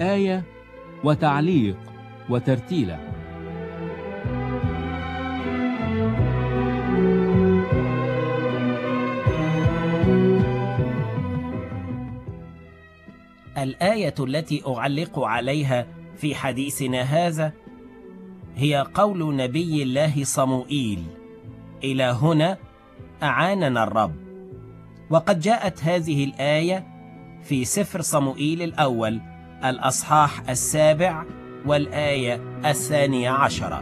آية وتعليق وترتيلة. الآية التي أعلق عليها في حديثنا هذا هي قول نبي الله صموئيل: إلى هنا أعاننا الرب. وقد جاءت هذه الآية في سفر صموئيل الأول الأصحاح 7 والآية 12.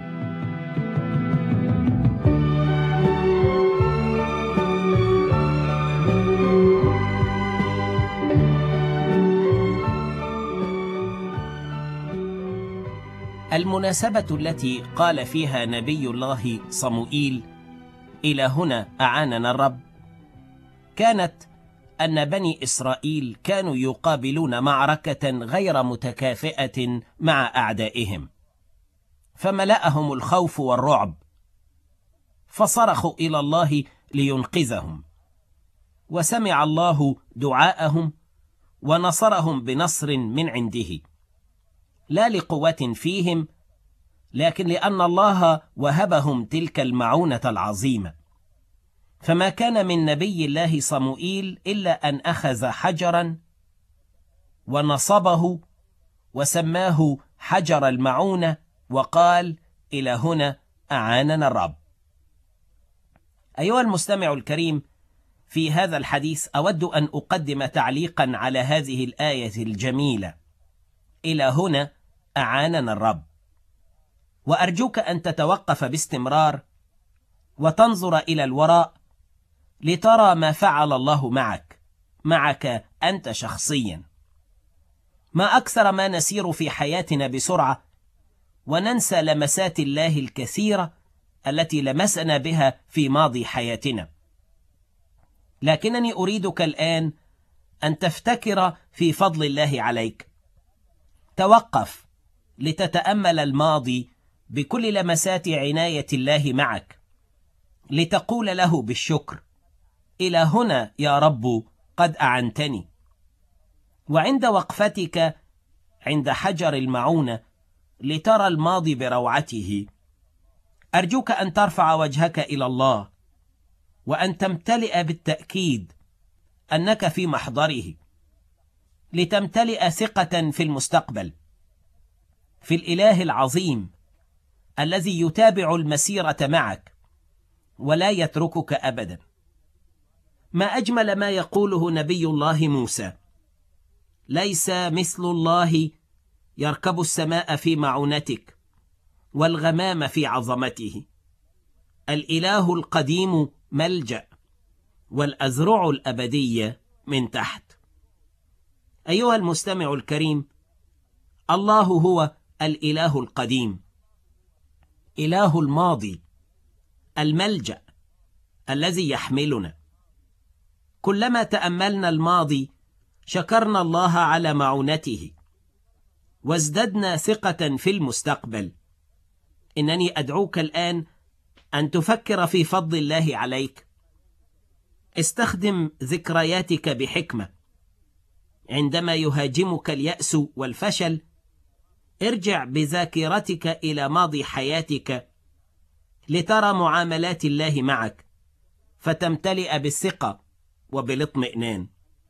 المناسبة التي قال فيها نبي الله صموئيل: إلى هنا أعاننا الرب، كانت أن بني إسرائيل كانوا يقابلون معركة غير متكافئة مع أعدائهم، فملأهم الخوف والرعب، فصرخوا إلى الله لينقذهم، وسمع الله دعاءهم ونصرهم بنصر من عنده، لا لقوة فيهم، لكن لأن الله وهبهم تلك المعونة العظيمة. فما كان من نبي الله صموئيل إلا أن أخذ حجرا ونصبه وسماه حجر المعونة، وقال: إلى هنا أعاننا الرب. أيها المستمع الكريم، في هذا الحديث أود أن أقدم تعليقا على هذه الآية الجميلة: إلى هنا أعاننا الرب. وأرجوك أن تتوقف باستمرار وتنظر إلى الوراء لترى ما فعل الله معك أنت شخصيا. ما أكثر ما نسير في حياتنا بسرعة وننسى لمسات الله الكثيرة التي لمسنا بها في ماضي حياتنا، لكنني أريدك الآن أن تفتكر في فضل الله عليك. توقف لتتأمل الماضي بكل لمسات عناية الله معك، لتقول له بالشكر: إلى هنا يا رب قد أعنتني. وعند وقفتك عند حجر المعونة لترى الماضي بروعته، أرجوك أن ترفع وجهك إلى الله وأن تمتلئ بالتأكيد أنك في محضره، لتمتلئ ثقة في المستقبل، في الإله العظيم الذي يتابع المسيرة معك ولا يتركك أبدا. ما أجمل ما يقوله نبي الله موسى: ليس مثل الله يركب السماء في معونتك والغمام في عظمته، الإله القديم ملجأ والأذرع الأبدية من تحت. أيها المستمع الكريم، الله هو الإله القديم، إله الماضي، الملجأ الذي يحملنا. كلما تأملنا الماضي شكرنا الله على معونته وازددنا ثقة في المستقبل. إنني أدعوك الآن أن تفكر في فضل الله عليك. استخدم ذكرياتك بحكمة. عندما يهاجمك اليأس والفشل، ارجع بذاكرتك إلى ماضي حياتك لترى معاملات الله معك، فتمتلئ بالثقة وبالاطمئنان.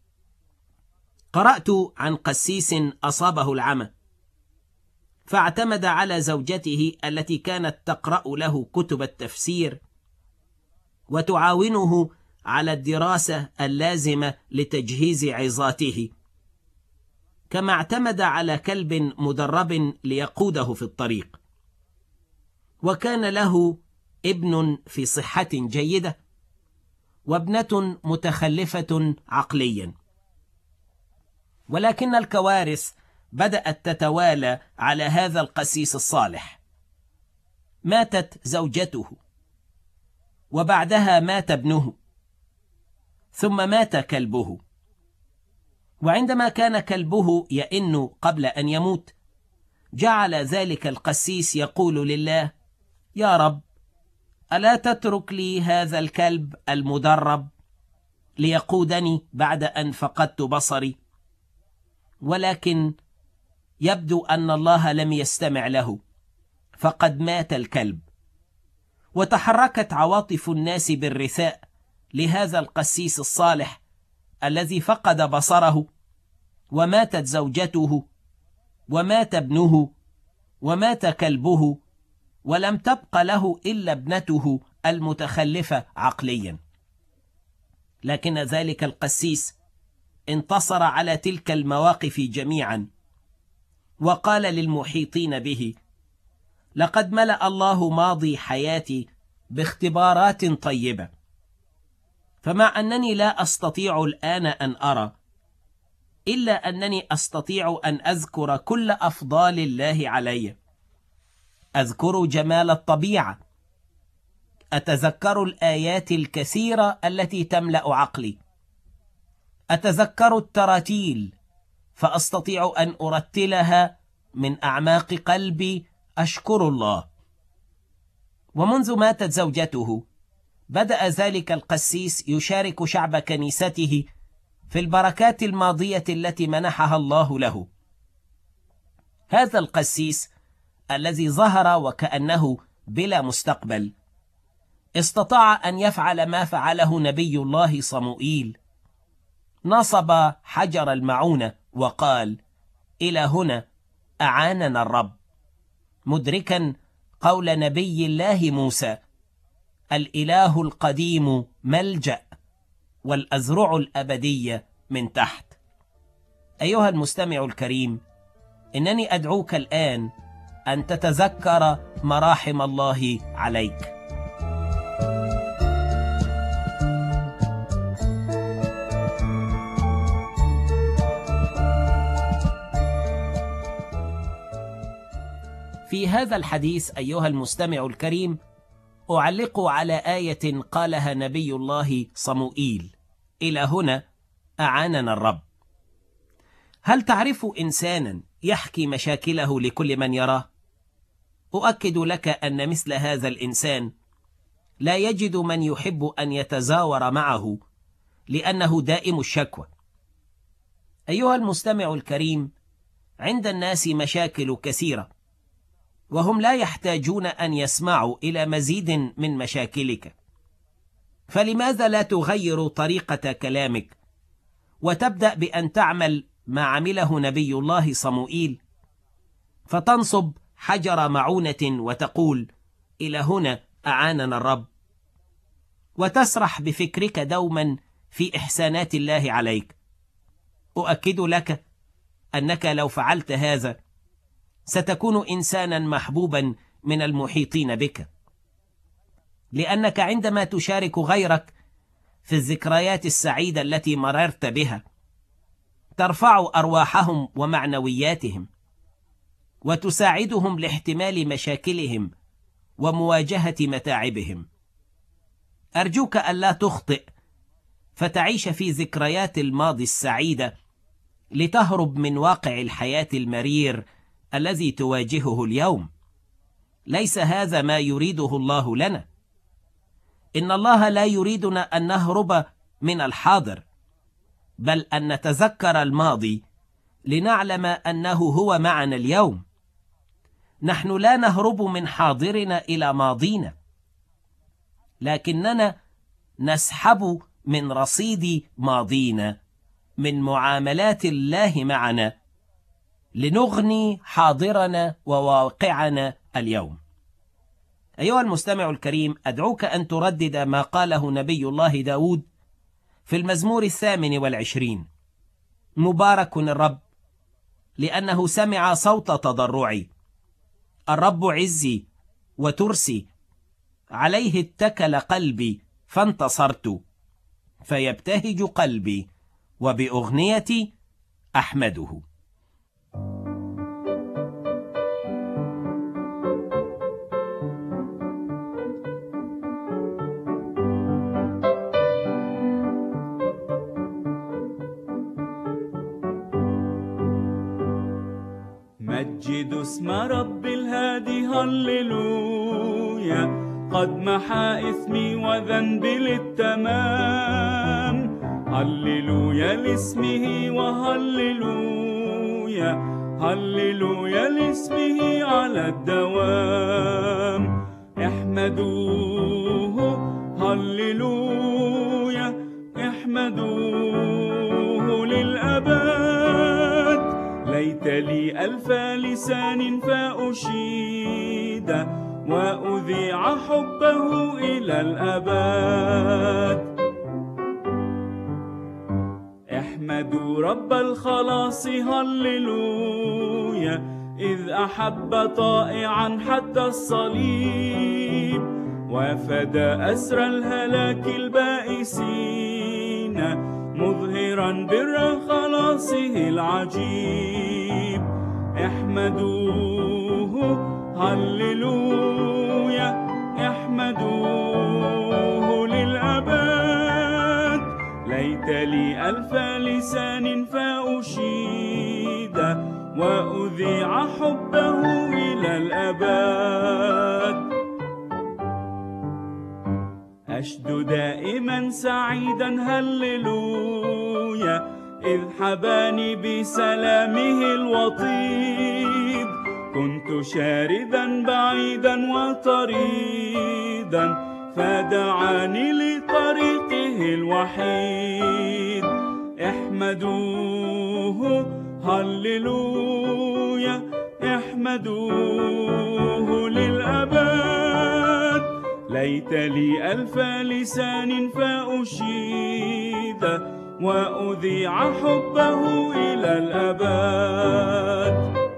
قرأت عن قسيس أصابه العمى، فاعتمد على زوجته التي كانت تقرأ له كتب التفسير وتعاونه على الدراسة اللازمة لتجهيز عظاته، كما اعتمد على كلب مدرب ليقوده في الطريق. وكان له ابن في صحة جيدة وابنة متخلفة عقليا، ولكن الكوارث بدأت تتوالى على هذا القسيس الصالح. ماتت زوجته، وبعدها مات ابنه، ثم مات كلبه. وعندما كان كلبه يئن قبل أن يموت، جعل ذلك القسيس يقول لله: يا رب، ألا تترك لي هذا الكلب المدرب ليقودني بعد أن فقدت بصري؟ ولكن يبدو أن الله لم يستمع له، فقد مات الكلب. وتحركت عواطف الناس بالرثاء لهذا القسيس الصالح الذي فقد بصره، وماتت زوجته، ومات ابنه، ومات كلبه، ولم تبق له إلا ابنته المتخلفة عقليا. لكن ذلك القسيس انتصر على تلك المواقف جميعا، وقال للمحيطين به: لقد ملأ الله ماضي حياتي باختبارات طيبة، فمع أنني لا أستطيع الآن أن أرى، إلا أنني أستطيع أن أذكر كل أفضال الله علي. أذكر جمال الطبيعة، أتذكر الآيات الكثيرة التي تملأ عقلي، أتذكر التراتيل فأستطيع أن أرتلها من أعماق قلبي. أشكر الله. ومنذ ماتت زوجته بدأ ذلك القسيس يشارك شعب كنيسته في البركات الماضية التي منحها الله له. هذا القسيس الذي ظهر وكأنه بلا مستقبل استطاع أن يفعل ما فعله نبي الله صموئيل. نصب حجر المعونة وقال: إلى هنا أعاننا الرب، مدركا قول نبي الله موسى: الإله القديم ملجأ، والأذرع الأبدية من تحت. أيها المستمع الكريم، إنني أدعوك الآن أن تتذكر مراحم الله عليك. في هذا الحديث أيها المستمع الكريم أعلق على آية قالها نبي الله صموئيل: إلى هنا أعاننا الرب. هل تعرف إنسانا يحكي مشاكله لكل من يراه؟ أؤكد لك أن مثل هذا الإنسان لا يجد من يحب أن يتزاور معه، لأنه دائم الشكوى. أيها المستمع الكريم، عند الناس مشاكل كثيرة، وهم لا يحتاجون أن يسمعوا إلى مزيد من مشاكلك. فلماذا لا تغير طريقة كلامك وتبدأ بأن تعمل ما عمله نبي الله صموئيل، فتنصب حجر معونة وتقول: إلى هنا أعاننا الرب، وتسرح بفكرك دوما في إحسانات الله عليك. أؤكد لك أنك لو فعلت هذا ستكون إنسانا محبوبا من المحيطين بك، لأنك عندما تشارك غيرك في الذكريات السعيدة التي مررت بها ترفع أرواحهم ومعنوياتهم، وتساعدهم لاحتمال مشاكلهم ومواجهة متاعبهم. أرجوك ألا تخطئ فتعيش في ذكريات الماضي السعيدة لتهرب من واقع الحياة المرير الذي تواجهه اليوم. ليس هذا ما يريده الله لنا. إن الله لا يريدنا أن نهرب من الحاضر، بل أن نتذكر الماضي لنعلم أنه هو معنا اليوم. نحن لا نهرب من حاضرنا إلى ماضينا، لكننا نسحب من رصيد ماضينا، من معاملات الله معنا، لنغني حاضرنا وواقعنا اليوم. أيها المستمع الكريم، أدعوك أن تردد ما قاله نبي الله داود في المزمور 28: مبارك الرب لأنه سمع صوت تضرعي، الرب عزي وترسي، عليه اتكل قلبي فانتصرت، فيبتهج قلبي وبأغنيتي أحمده. مجدوا اسم رب الهادي هللويا، قد محى إثمي وذنبي للتمام. هللويا لاسمه وهللويا، هللويا لاسمه على الدوام. احمدوه هللويا، احمدوه للأبد. ليت لي ألف لسان فأشيد وأذيع حبه إلى الأبد. احمدوا رب الخلاص هللويا، إذ أحب طائعا حتى الصليب، وفدى أسر الهلاك البائسين، مظهرا بر خلاصه العجيب. احمدوه هللويا، احمدوه للأبد. ليت لي ألف لسان فأشيد وأذيع حبه إلى الأبد. أشد دائما سعيدا هللويا، إذ حباني بسلامه الوطيد. كنت شاردا بعيدا وطريدا، فدعاني لطريقه الوحيد. احمدوه هللويا، احمدوه للأبد. ليت لي ألف لسان فأشيد وأذيع حبه إلى الأبد.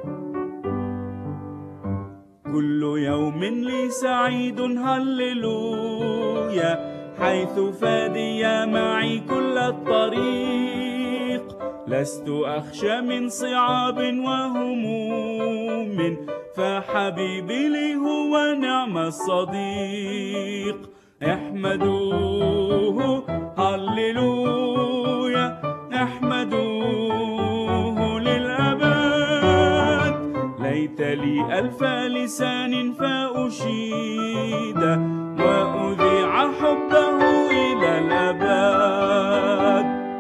كل يوم لي سعيد هللويا، حيث فادي معي كل الطريق. لست أخشى من صعاب وهموم، فحبيبي لي هو نعم الصديق. احمدوه هللويا، احمدوه للأبد. ليت لي ألف لسان فأشيد وأذيع حبه إلى الأبد.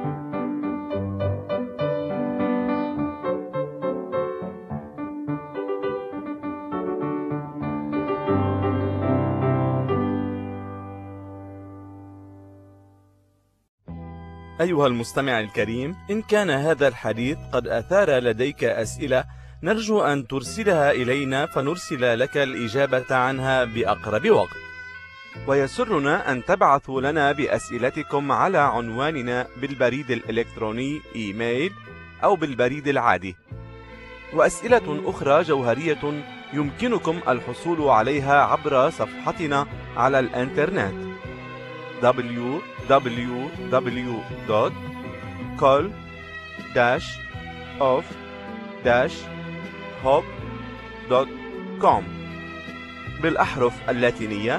أيها المستمع الكريم، إن كان هذا الحديث قد أثار لديك أسئلة، نرجو أن ترسلها إلينا فنرسل لك الإجابة عنها بأقرب وقت. ويسرنا أن تبعثوا لنا بأسئلتكم على عنواننا بالبريد الإلكتروني إيميل أو بالبريد العادي. وأسئلة أخرى جوهرية يمكنكم الحصول عليها عبر صفحتنا على الإنترنت www.call-of-hope.com بالأحرف اللاتينية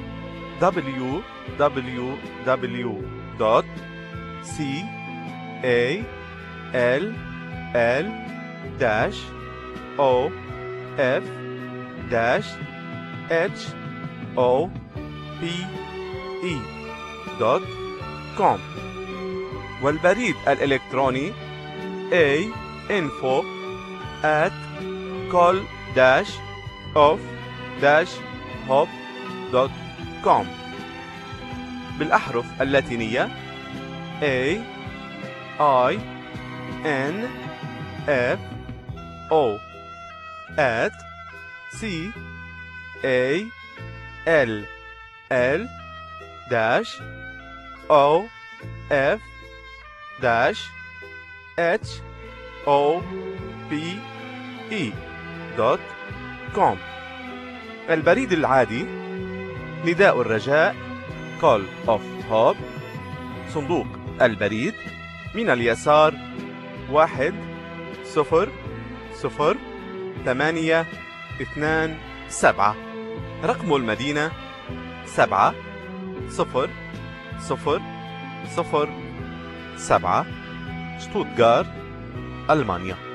call-of-hope.com والبريد الإلكتروني info@call-of-hope.com بالأحرف اللاتينية CALL-OFF-CALL-OFF-HOPE.com البريد العادي نداء الرجاء Call of Hope، صندوق البريد من اليسار 100-827، رقم المدينة 70007، شتوتغارت، ألمانيا.